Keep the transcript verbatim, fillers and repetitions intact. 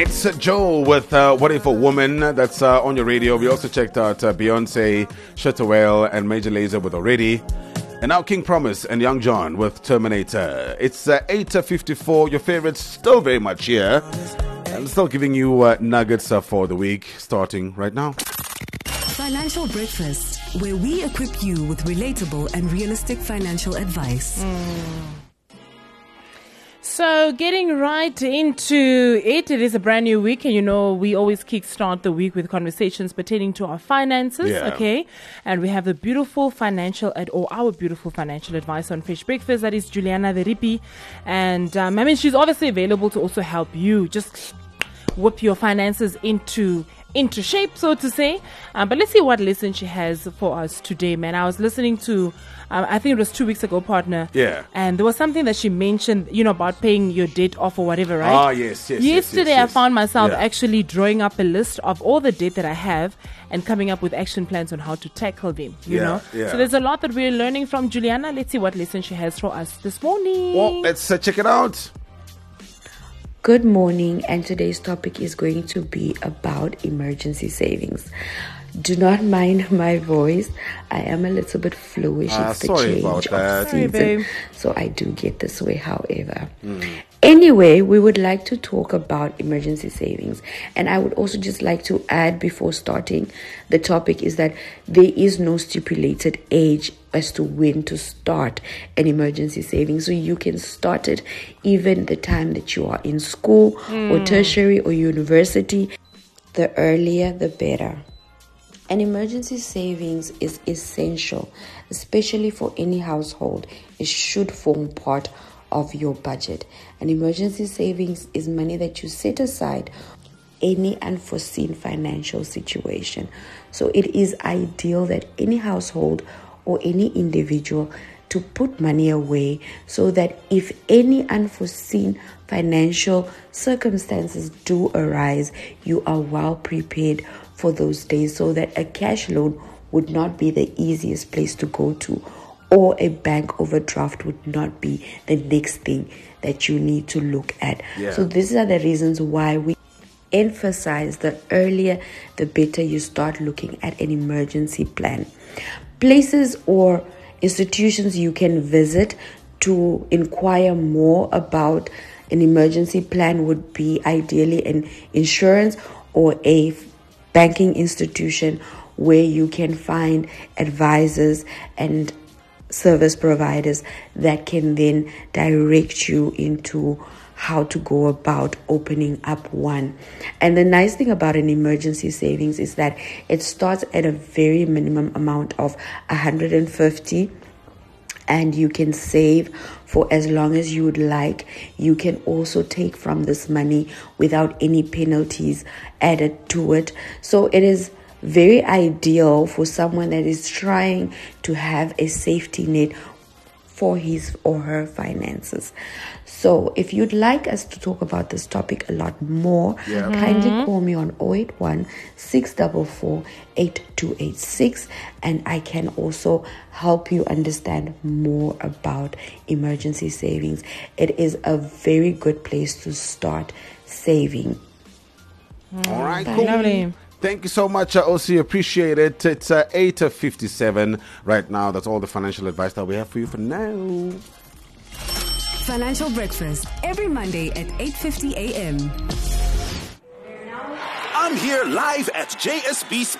It's uh, Joel with uh, What If a Woman, that's uh, on your radio. We also checked out uh, Beyonce, Shatta Whale, and Major Lazer with Already. And now King Promise and Young John with Terminator. It's uh, eight fifty-four. Your favorites still very much here. I'm still giving you uh, nuggets uh, for the week, starting right now. Financial Breakfast, where we equip you with relatable and realistic financial advice. Mm. So getting right into it, it is a brand new week, and you know we always kickstart the week with conversations pertaining to our finances, yeah. okay? And we have the beautiful financial ad- or our beautiful financial advice on Fresh Breakfast. That is Juliana Veripi, and um, I mean she's obviously available to also help you just whip your finances into into shape, so to say. Um, but let's see what lesson she has for us today, man. I was listening to, um, I think it was two weeks ago, partner. Yeah. And there was something that she mentioned, you know, about paying your debt off or whatever, right? Ah, yes, yes. Yesterday, yes, yes, yes. I found myself yeah. actually drawing up a list of all the debt that I have and coming up with action plans on how to tackle them, you Yeah, know? yeah. So there's a lot that we're learning from Juliana. Let's see what lesson she has for us this morning. Well, let's uh, check it out. Good morning, and today's topic is going to be about emergency savings. Do not mind my voice. I am a little bit fluish. Ah, it's the sorry change about that. of Sorry, season, babe. so I do get this way, however. Mm. Anyway, we would like to talk about emergency savings, and I would also just like to add before starting the topic is that there is no stipulated age as to when to start an emergency savings. So you can start it even the time that you are in school mm. or tertiary or university. The earlier, the better. An emergency savings is essential, especially for any household. It should form part of your budget. An emergency savings is money that you set aside any unforeseen financial situation. So it is ideal that any household or any individual to put money away so that if any unforeseen financial circumstances do arise, you are well prepared for those days, so that a cash loan would not be the easiest place to go to, or a bank overdraft would not be the next thing that you need to look at. Yeah. So these are the reasons why we emphasize the earlier the better you start looking at an emergency plan. Places or institutions you can visit to inquire more about an emergency plan would be ideally an insurance or a banking institution where you can find advisors and service providers that can then direct you into how to go about opening up one. And the nice thing about an emergency savings is that it starts at a very minimum amount of one hundred fifty, and you can save for as long as you would like. You can also take from this money without any penalties added to it. So it is very ideal for someone that is trying to have a safety net for his or her finances. So if you'd like us to talk about this topic a lot more, yeah. mm-hmm. kindly call me on zero eight one, six four four, eight two eight six, and I can also help you understand more about emergency savings. It is a very good place to start saving. All right, cool. cool. Thank you so much, uh, O C. Appreciate it. It's uh, eight fifty-seven right now. That's all the financial advice that we have for you for now. Financial Breakfast, every Monday at eight fifty a.m. I'm here live at J S B